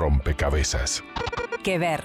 rompecabezas. Que ver.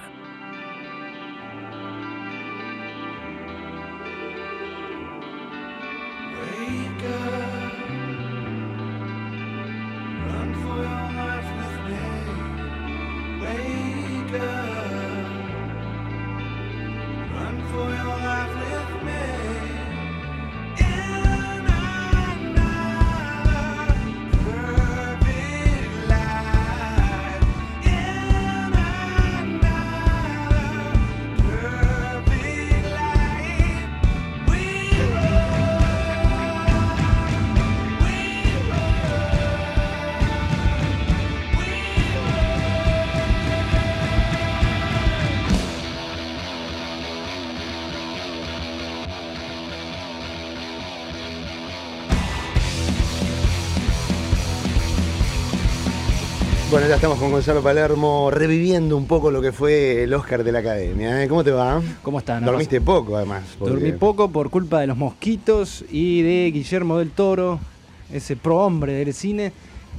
Bueno, ya estamos con Gonzalo Palermo reviviendo un poco lo que fue el Oscar de la Academia. ¿Cómo te va? ¿Cómo están? Dormiste poco, además. Dormí poco por culpa de los mosquitos y de Guillermo del Toro, ese prohombre del cine.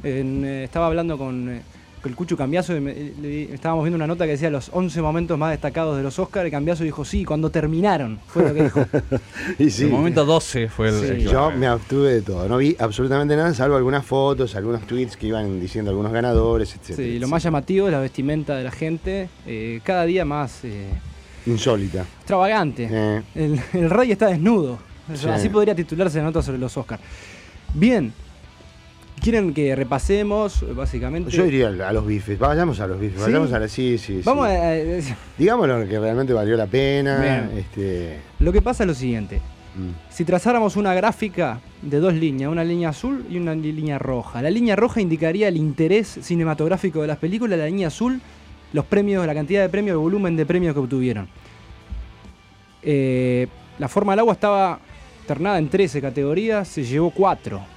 Estaba hablando con el Cucho Cambiaso y estábamos viendo una nota que decía los 11 momentos más destacados de los Oscars. Y Cambiaso dijo, sí, cuando terminaron, fue lo que dijo. Y sí. El momento 12 fue el... Sí, yo me abstuve de todo, no vi absolutamente nada, salvo algunas fotos, algunos tweets que iban diciendo algunos ganadores, etc. Sí, lo más llamativo es la vestimenta de la gente, cada día más... insólita. Extravagante. El rey está desnudo. Sí. Así podría titularse la nota sobre los Oscars. Bien. ¿Quieren que repasemos, básicamente? Yo iría a los bifes, vayamos a los bifes, ¿Sí? vayamos a la... Sí. Vamos a... Digámoslo que realmente valió la pena. Lo que pasa es lo siguiente. Si trazáramos una gráfica de dos líneas, una línea azul y una línea roja. La línea roja indicaría el interés cinematográfico de las películas, la línea azul, los premios, la cantidad de premios, el volumen de premios que obtuvieron. La forma del agua estaba ternada en 13 categorías, se llevó 4.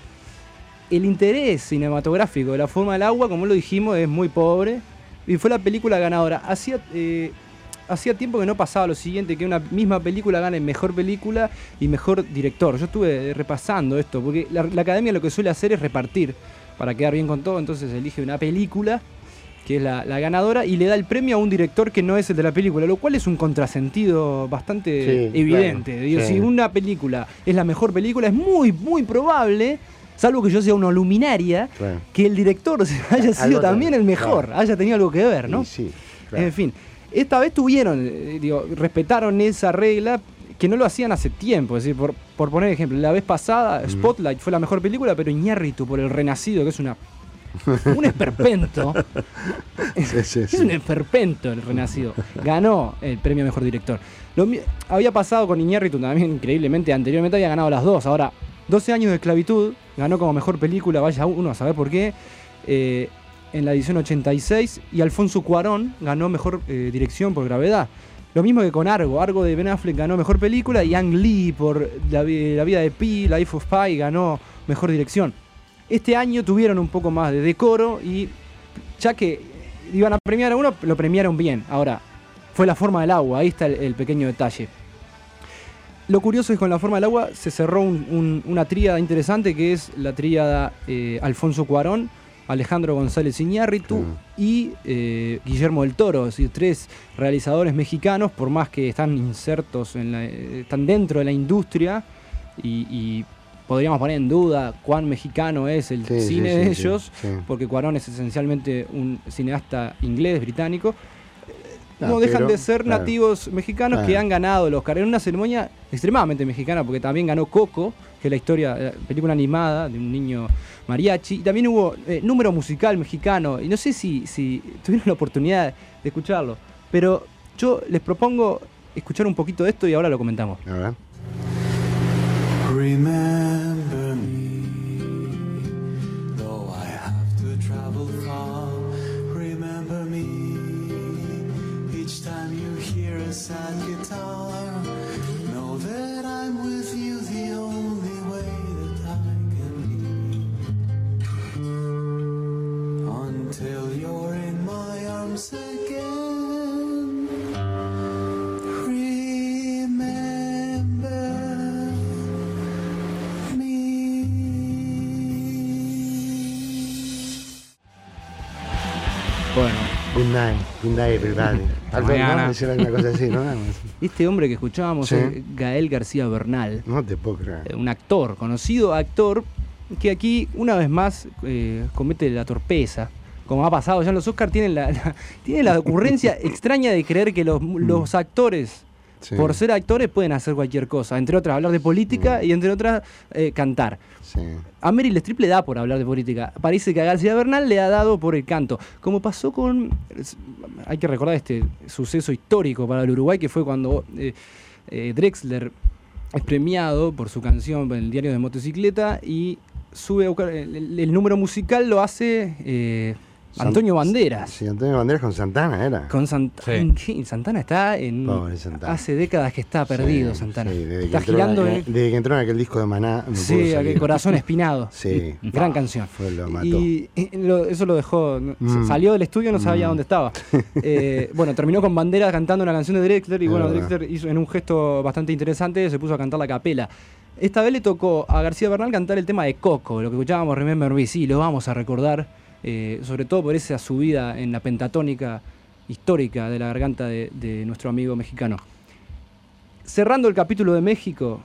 El interés cinematográfico de La forma del agua, como lo dijimos, es muy pobre y fue la película ganadora. Hacía tiempo que no pasaba lo siguiente, que una misma película gane mejor película y mejor director. Yo estuve repasando esto, porque la Academia lo que suele hacer es repartir para quedar bien con todo, entonces elige una película que es la ganadora y le da el premio a un director que no es el de la película, lo cual es un contrasentido bastante evidente. Claro, Digo, si una película es la mejor película, es muy, muy probable, salvo que yo sea una luminaria, que el director haya sido también el mejor, haya tenido algo que ver, ¿no? Sí, claro. En fin, esta vez respetaron esa regla que no lo hacían hace tiempo. Es decir, por poner ejemplo, la vez pasada Spotlight fue la mejor película, pero Iñárritu por El Renacido, que es un esperpento. Es un esperpento El Renacido. Ganó el premio a mejor director. Había pasado con Iñárritu también increíblemente. Anteriormente había ganado las dos. Ahora, 12 años de esclavitud, ganó como mejor película, vaya uno a saber por qué, en la edición 86, y Alfonso Cuarón ganó mejor dirección por Gravedad. Lo mismo que con Argo de Ben Affleck ganó mejor película, y Ang Lee por La vida de Pi, Life of Pi, ganó mejor dirección. Este año tuvieron un poco más de decoro y ya que iban a premiar a uno, lo premiaron bien. Ahora, fue La forma del agua, ahí está el pequeño detalle. Lo curioso es que con La forma del agua se cerró una tríada interesante, que es la tríada Alfonso Cuarón, Alejandro González Iñárritu y Guillermo del Toro. Es decir, 3 realizadores mexicanos, por más que están insertos, están dentro de la industria y podríamos poner en duda cuán mexicano es el cine de ellos, porque Cuarón es esencialmente un cineasta inglés, británico. No dejan de ser nativos mexicanos que han ganado el Oscar en una ceremonia extremadamente mexicana, porque también ganó Coco, que es la historia, película animada de un niño mariachi, y también hubo número musical mexicano, y no sé si tuvieron la oportunidad de escucharlo, pero yo les propongo escuchar un poquito de esto y ahora lo comentamos. A ver. Remember me, though I have to travel far. Remember me, each time you hear a sad guitar. Know that I'm with you the only way that I can be, until you're in my arms again. Bueno, Hyundai, everybody. Algo, mañana. ¿no? Decir alguna cosa así, ¿no? este hombre que escuchábamos Sí. es Gael García Bernal, No te puedo creer. un actor, conocido actor, que aquí una vez más comete la torpeza. Como ha pasado ya en los Oscars, tienen la ocurrencia extraña de creer que los actores, Sí. por ser actores, pueden hacer cualquier cosa. Entre otras, hablar de política y entre otras, cantar. Sí. A Meryl Streep le da por hablar de política. Parece que a García Bernal le ha dado por el canto. Como pasó con... Hay que recordar este suceso histórico para el Uruguay, que fue cuando Drexler es premiado por su canción en el diario de motocicleta y sube a buscar... El número musical lo hace Antonio Banderas. Sí, Antonio Banderas con Santana era. Con Sí. Santana está en... Pobre Santana. Hace décadas que está perdido, Sí, Santana. sí, desde Está que entró girando... desde que entró en aquel disco de Maná. No pudo Sí, salir. aquel Corazón Espinado. Sí. Gran canción. Lo mató. Y eso lo dejó. Salió del estudio, no sabía dónde estaba. Bueno, terminó con Banderas cantando una canción de Drexler. Y Es bueno, verdad. Drexler hizo en un gesto bastante interesante, se puso a cantar la capela. Esta vez le tocó a García Bernal cantar el tema de Coco, lo que escuchábamos Remember Me. Sí, lo vamos a recordar, sobre todo por esa subida en la pentatónica histórica de la garganta de nuestro amigo mexicano. Cerrando el capítulo de México,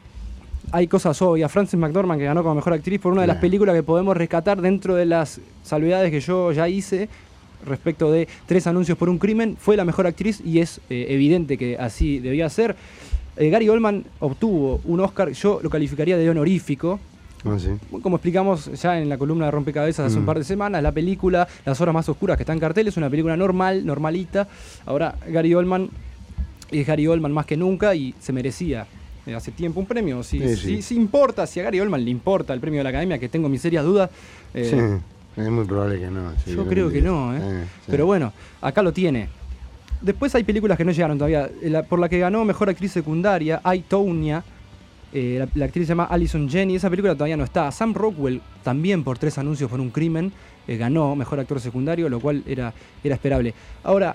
hay cosas obvias. Frances McDormand, que ganó como mejor actriz por una de las Claro. películas que podemos rescatar dentro de las salvedades que yo ya hice respecto de 3 anuncios por un crimen, fue la mejor actriz y es evidente que así debía ser. Gary Oldman obtuvo un Oscar, yo lo calificaría de honorífico. Ah, sí. Como explicamos ya en la columna de Rompecabezas hace un par de semanas, la película Las Horas Más Oscuras, que está en cartel, es una película normalita. Ahora Gary Oldman es Gary Oldman más que nunca y se merecía hace tiempo un premio. Si importa, si a Gary Oldman le importa el premio de la Academia, que tengo mis serias dudas. Sí, es muy probable que no. Sí, Yo creo que no, sí. Pero bueno, acá lo tiene. Después hay películas que no llegaron todavía. Por la que ganó mejor actriz secundaria, I, Tonya. La actriz se llama Allison Janney. Esa película todavía no está. Sam Rockwell, también por 3 anuncios por un crimen, ganó mejor actor secundario, lo cual era esperable. Ahora,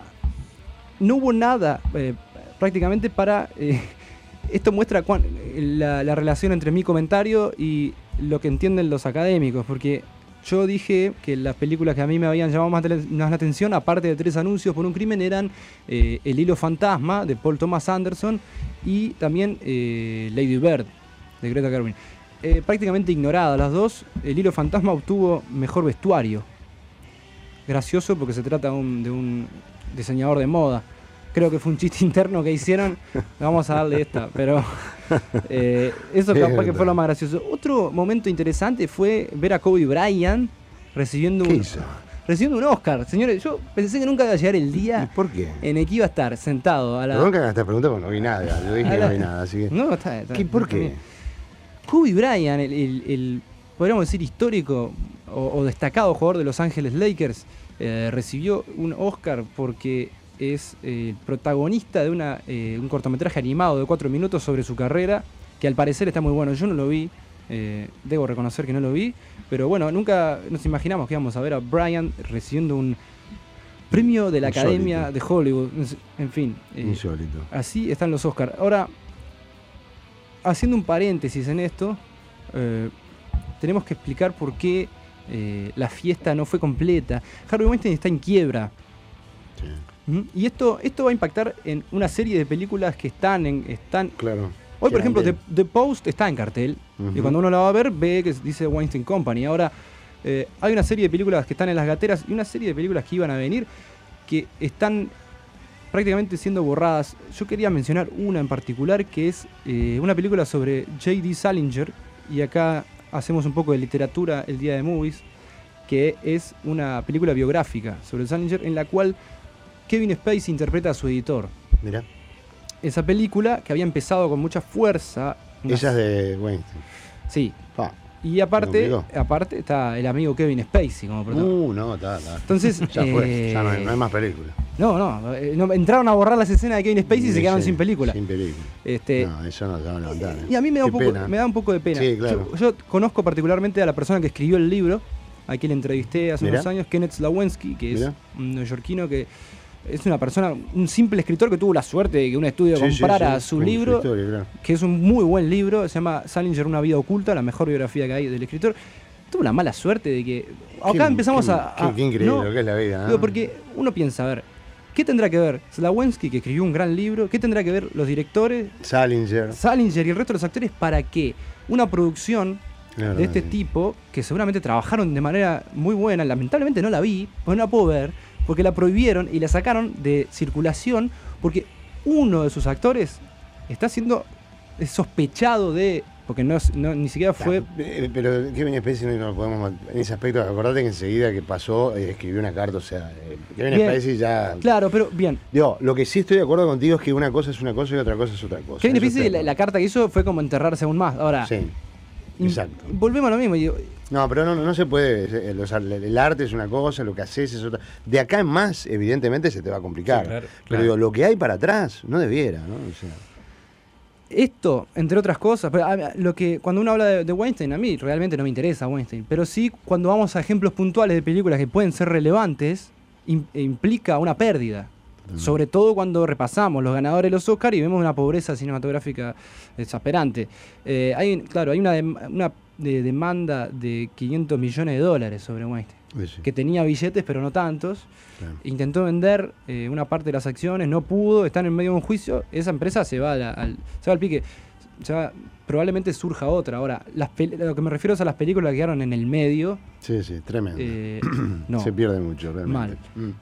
no hubo nada prácticamente para... esto muestra la relación entre mi comentario y lo que entienden los académicos, porque yo dije que las películas que a mí me habían llamado más la atención, aparte de 3 anuncios por un crimen, eran El Hilo Fantasma, de Paul Thomas Anderson, y también Lady Bird, de Greta Gerwig. Prácticamente ignoradas las dos. El Hilo Fantasma obtuvo mejor vestuario. Gracioso porque se trata de un diseñador de moda. Creo que fue un chiste interno que hicieron. Vamos a darle esta, pero eso capaz que fue lo más gracioso. Otro momento interesante fue ver a Kobe Bryant recibiendo ¿Qué hizo? un Oscar. Señores, yo pensé que nunca iba a llegar el día ¿Por qué? en el que iba a estar sentado a la... Perdón que haga esta pregunta porque no vi nada. Yo dije que no vi nada, así que. No, está ¿Por qué? bien. Kobe Bryant, el podríamos decir histórico o destacado jugador de Los Ángeles Lakers, recibió un Oscar porque es el protagonista de un cortometraje animado de 4 minutos sobre su carrera, que al parecer está muy bueno. Yo no lo vi, debo reconocer que no lo vi, pero bueno, nunca nos imaginamos que íbamos a ver a Bryant recibiendo un premio de la Insólito. Academia de Hollywood. En fin, Insólito. así están los Oscars. Ahora, haciendo un paréntesis en esto, tenemos que explicar por qué la fiesta no fue completa. Harvey Weinstein está en quiebra. Sí. Y esto va a impactar en una serie de películas que están. Claro. Hoy, por Quedan ejemplo, bien. The Post está en cartel. Ujú. Y cuando uno la va a ver, ve que dice Weinstein Company. Ahora, hay una serie de películas que están en las gateras y una serie de películas que iban a venir que están prácticamente siendo borradas. Yo quería mencionar una en particular, que es una película sobre J.D. Salinger. Y acá hacemos un poco de literatura el día de Movies, que es una película biográfica sobre Salinger en la cual Kevin Spacey interpreta a su editor. Mirá. Esa película que había empezado con mucha fuerza. Ella es de Weinstein. Sí. Pa. Y aparte complicó. está el amigo Kevin Spacey como protagonista. No, está. Entonces, Ya fue. Ya no hay más película. no, entraron a borrar las escenas de Kevin Spacey y se quedaron sin película. Sin película. No, eso no se va a levantar. y a mí me da, Qué me da un poco de pena. Sí, claro. Yo conozco particularmente a la persona que escribió el libro, a quien le entrevisté hace Mirá. unos años, Kenneth Slawensky, que Mirá. es un neoyorquino que es una persona, un simple escritor que tuvo la suerte de que un estudio comprara su con libro, historia, claro. que es un muy buen libro, se llama Salinger, una vida oculta, la mejor biografía que hay del escritor. tuvo una mala suerte de que... Acá empezamos a... Qué increíble lo que es la vida, ¿no? Digo, porque uno piensa, a ver, ¿qué tendrá que ver Slawensky, que escribió un gran libro? ¿Qué tendrá que ver los directores? Salinger Salinger y el resto de los actores para que una producción de este tipo, que seguramente trabajaron de manera muy buena, lamentablemente no la vi, pues no la puedo ver, porque la prohibieron y la sacaron de circulación porque uno de sus actores está siendo sospechado de... Porque ni siquiera fue... Pero Kevin Spacey no lo podemos... En ese aspecto, acordate que enseguida que pasó, escribió una carta, o sea... Kevin Spacey ya... Claro, pero bien. Digo, lo que sí estoy de acuerdo contigo es que una cosa es una cosa y otra cosa es otra cosa. Kevin Spacey, la carta que hizo fue como enterrarse aún más. Ahora... Sí, exacto. Volvemos a lo mismo. Digo, no, pero no se puede. El arte es una cosa, lo que haces es otra. De acá en más, evidentemente, se te va a complicar. Sí, claro, Pero claro. digo, lo que hay para atrás, no debiera, ¿no? O sea, esto, entre otras cosas, pero lo que cuando uno habla de Weinstein, a mí realmente no me interesa Weinstein, pero sí cuando vamos a ejemplos puntuales de películas que pueden ser relevantes, implica una pérdida. Sobre todo cuando repasamos los ganadores de los Oscars y vemos una pobreza cinematográfica exasperante. Hay una demanda de $500 millones sobre Weinstein, sí. que tenía billetes pero no tantos. Claro. Intentó vender una parte de las acciones, no pudo, están en medio de un juicio, esa empresa se va al pique. Probablemente surja otra. Ahora, lo que me refiero es a las películas que quedaron en el medio. Sí, tremendo. No. Se pierde mucho, realmente. Mal.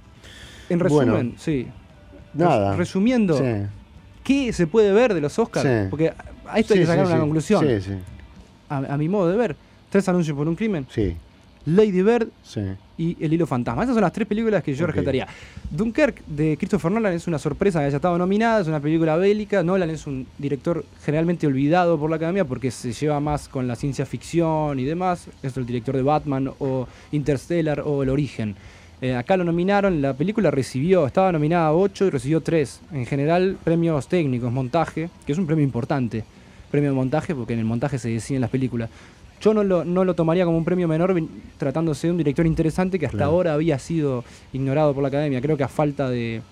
En resumen, Bueno, sí. Nada. Resumiendo, Sí. ¿qué se puede ver de los Oscars? Sí. Porque a esto hay que sacar una conclusión. Sí. A mi modo de ver, 3 anuncios por un crimen, Sí. Lady Bird Sí. y El hilo fantasma. Esas son las 3 películas que yo Ok. rescataría. Dunkirk de Christopher Nolan es una sorpresa que haya estado nominada, es una película bélica. Nolan es un director generalmente olvidado por la academia porque se lleva más con la ciencia ficción y demás. Es el director de Batman o Interstellar o El Origen. Acá lo nominaron, la película estaba nominada a 8 y recibió 3. En general, premios técnicos, montaje, que es un premio importante. Premio de montaje, porque en el montaje se deciden las películas. Yo no lo tomaría como un premio menor tratándose de un director interesante que hasta ahora había sido ignorado por la academia. Creo que a falta de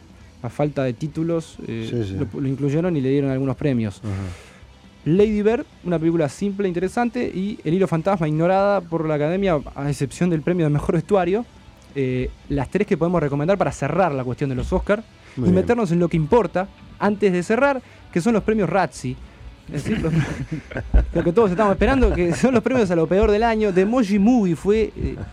títulos lo incluyeron y le dieron algunos premios. Ajá. Lady Bird, una película simple e interesante, y El hilo fantasma, ignorada por la academia a excepción del premio de mejor vestuario. Las 3 que podemos recomendar para cerrar la cuestión de los Oscars y Muy bien. meternos en lo que importa antes de cerrar, que son los premios Razzie. Es decir, lo que todos estamos esperando, que son los premios a lo peor del año. The Emoji Movie fue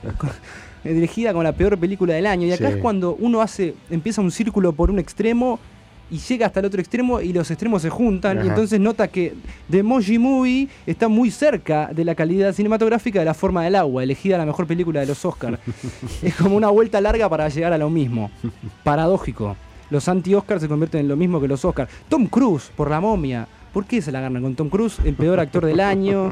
dirigida como la peor película del año. Y acá es cuando uno empieza un círculo por un extremo y llega hasta el otro extremo y los extremos se juntan. Ajá. Y entonces nota que The Emoji Movie está muy cerca de la calidad cinematográfica de La forma del agua, elegida la mejor película de los Oscars. Es como una vuelta larga para llegar a lo mismo. Paradójico. Los anti-Oscars se convierten en lo mismo que los Oscars. Tom Cruise, por La momia. ¿Por qué se la agarran con Tom Cruise? El peor actor del año.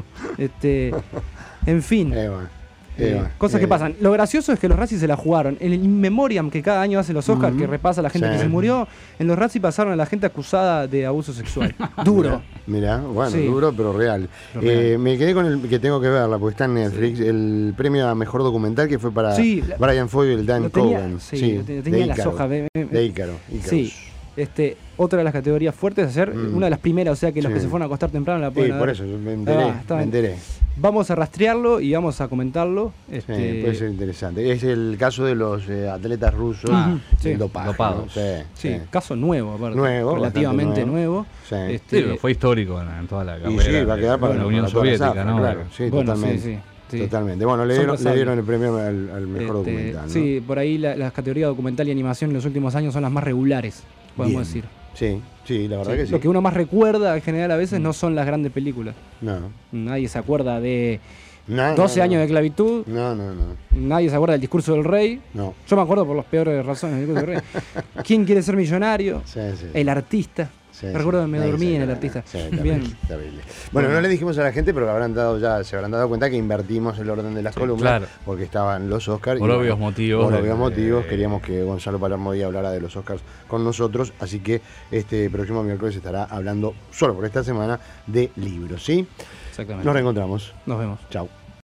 En fin. Cosas que pasan. Lo gracioso es que los Razzie se la jugaron. En el In Memoriam que cada año hace los Oscars, que repasa a la gente que se murió, en los Razzie pasaron a la gente acusada de abuso sexual. Duro. Mirá, bueno, Sí. duro pero real. Me quedé con el que tengo que verla, porque está en Netflix, el premio a mejor documental que fue para Sí, Brian Fogel y Dan lo tenía- Cogan. sí, lo tenía en las Ícaro, hojas. De Ícaro. Sí. Otra de las categorías fuertes ayer, una de las primeras, o sea que los Sí. que se fueron a acostar temprano la Sí, pueden por ver. eso, me Está bien. enteré. Vamos a rastrearlo y vamos a comentarlo. Sí, puede ser interesante. Es el caso de los atletas rusos sí. dopados. Dopados. Sí, caso nuevo, aparte. Nuevo, Relativamente bastante nuevo. Sí. Sí, pero fue histórico en toda la Y carrera. sí, va a quedar para la Unión para toda la Soviética, zafra, ¿no? Claro, sí, Bueno, totalmente. sí. Totalmente. Bueno, le Son dieron el premio al mejor documental, ¿no? Sí, por ahí las categorías documental y animación en los últimos años son las más regulares, podemos Bien. decir. Sí, la verdad que sí. Lo que uno más recuerda en general a veces no son las grandes películas. No. Nadie se acuerda de No, 12 años de esclavitud, No. nadie se acuerda del discurso del rey. No. Yo me acuerdo por las peores razones del discurso del rey. ¿Quién quiere ser millonario? Sí. El artista. Sí, Recuerdo que me Nadie dormí se en el acuerda. artista. Sí, terrible, Bien. terrible. Bueno, no le dijimos a la gente, pero se habrán dado cuenta que invertimos el orden de las columnas, claro. porque estaban los Oscars. Por obvios motivos. Por obvios motivos, queríamos que Gonzalo Palermo Díaz hablara de los Oscars con nosotros, así que este próximo miércoles estará hablando, solo por esta semana, de libros, ¿sí? Exactamente. Nos reencontramos. Nos vemos. Chau.